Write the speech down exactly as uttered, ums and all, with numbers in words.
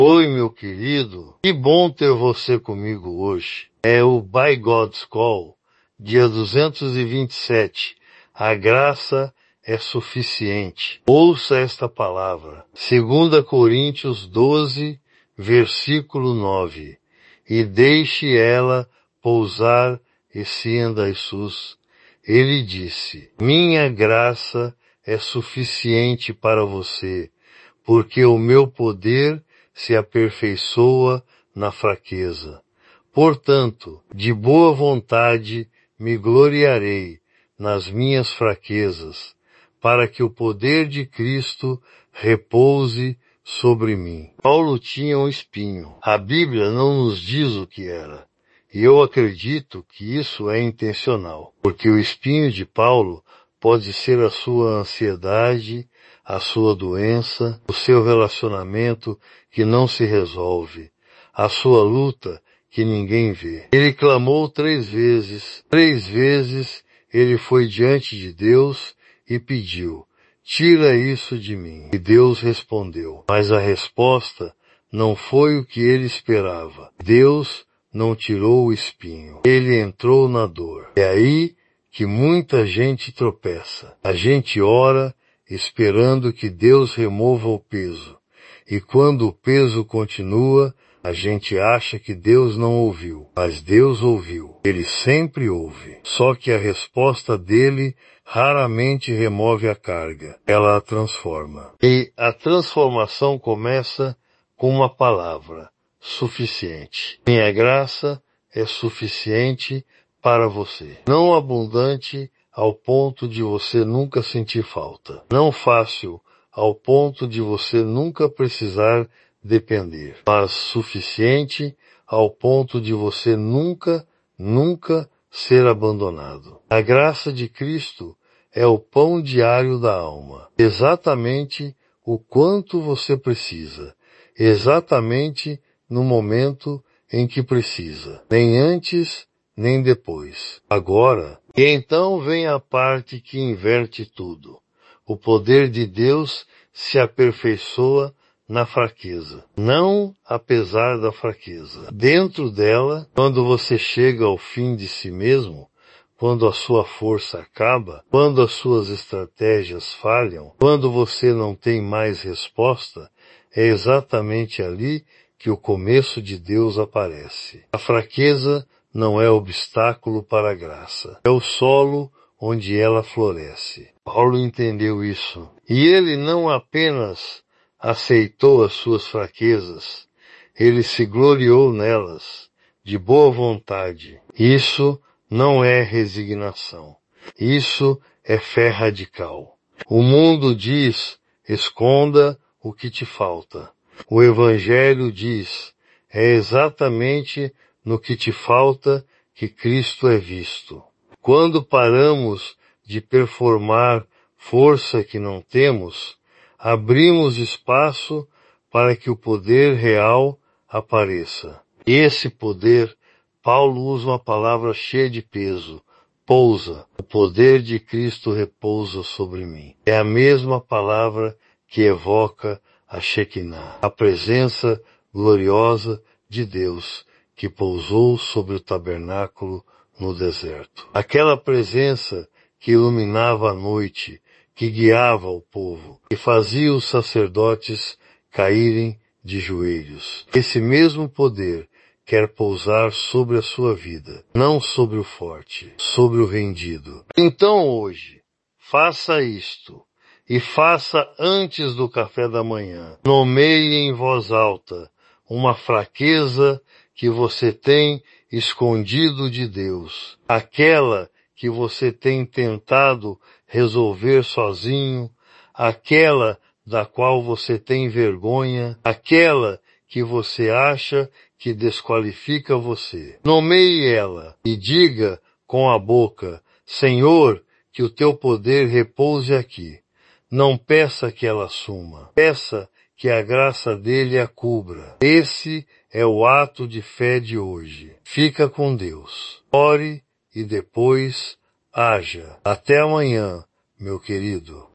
Oi, meu querido, que bom ter você comigo hoje. É o By God's Call, dia duzentos e vinte e sete. A graça é suficiente. Ouça esta palavra. Segunda Coríntios doze, versículo nove. E deixe ela pousar e sienda Jesus. Ele disse, minha graça é suficiente para você, porque o meu poder se aperfeiçoa na fraqueza. Portanto, de boa vontade me gloriarei nas minhas fraquezas, para que o poder de Cristo repouse sobre mim. Paulo tinha um espinho. A Bíblia não nos diz o que era. E eu acredito que isso é intencional, porque o espinho de Paulo pode ser a sua ansiedade, a sua doença, o seu relacionamento que não se resolve, a sua luta que ninguém vê. Ele clamou três vezes, três vezes ele foi diante de Deus e pediu, tira isso de mim. E Deus respondeu, mas a resposta não foi o que ele esperava. Deus não tirou o espinho. Ele entrou na dor. É aí que muita gente tropeça. A gente ora esperando que Deus remova o peso. E quando o peso continua, a gente acha que Deus não ouviu. Mas Deus ouviu. Ele sempre ouve. Só que a resposta dele raramente remove a carga. Ela a transforma. E a transformação começa com uma palavra. Suficiente. Minha graça é suficiente para você. Não abundante ao ponto de você nunca sentir falta. Não fácil ao ponto de você nunca precisar depender. Mas suficiente ao ponto de você nunca, nunca ser abandonado. A graça de Cristo é o pão diário da alma. Exatamente o quanto você precisa. Exatamente no momento em que precisa, nem antes, nem depois. Agora, e então vem a parte que inverte tudo. O poder de Deus se aperfeiçoa na fraqueza, não apesar da fraqueza. Dentro dela, quando você chega ao fim de si mesmo, quando a sua força acaba, quando as suas estratégias falham, quando você não tem mais resposta, é exatamente ali que o começo de Deus aparece. A fraqueza não é obstáculo para a graça. É o solo onde ela floresce. Paulo entendeu isso. E ele não apenas aceitou as suas fraquezas, ele se gloriou nelas, de boa vontade. Isso não é resignação. Isso é fé radical. O mundo diz, esconda o que te falta. O Evangelho diz, é exatamente no que te falta que Cristo é visto. Quando paramos de performar força que não temos, abrimos espaço para que o poder real apareça. Esse poder, Paulo usa uma palavra cheia de peso, pousa. O poder de Cristo repousa sobre mim. É a mesma palavra que evoca a Shekinah, a presença gloriosa de Deus que pousou sobre o tabernáculo no deserto. Aquela presença que iluminava a noite, que guiava o povo, que fazia os sacerdotes caírem de joelhos. Esse mesmo poder quer pousar sobre a sua vida, não sobre o forte, sobre o rendido. Então hoje, faça isto. E faça antes do café da manhã. Nomeie em voz alta uma fraqueza que você tem escondido de Deus. Aquela que você tem tentado resolver sozinho. Aquela da qual você tem vergonha. Aquela que você acha que desqualifica você. Nomeie ela e diga com a boca, Senhor, que o teu poder repouse aqui. Não peça que ela suma. Peça que a graça dele a cubra. Esse é o ato de fé de hoje. Fica com Deus. Ore e depois haja. Até amanhã, meu querido.